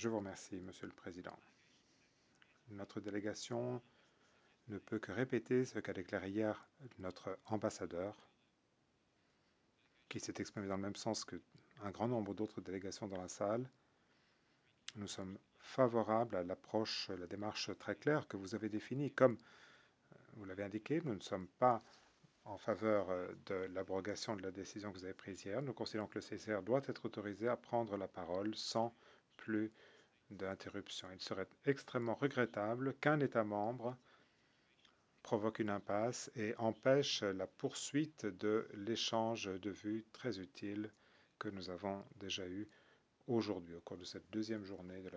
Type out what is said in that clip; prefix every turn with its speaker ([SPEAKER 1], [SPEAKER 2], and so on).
[SPEAKER 1] Je vous remercie, Monsieur le Président. Notre délégation ne peut que répéter ce qu'a déclaré hier notre ambassadeur, qui s'est exprimé dans le même sens qu'un grand nombre d'autres délégations dans la salle. Nous sommes favorables à l'approche, la démarche très claire que vous avez définie. Comme vous l'avez indiqué, nous ne sommes pas en faveur de l'abrogation de la décision que vous avez prise hier. Nous considérons que le CCR doit être autorisé à prendre la parole sans plus d'interruption. Il serait extrêmement regrettable qu'un État membre provoque une impasse et empêche la poursuite de l'échange de vues très utile que nous avons déjà eu aujourd'hui au cours de cette deuxième journée de la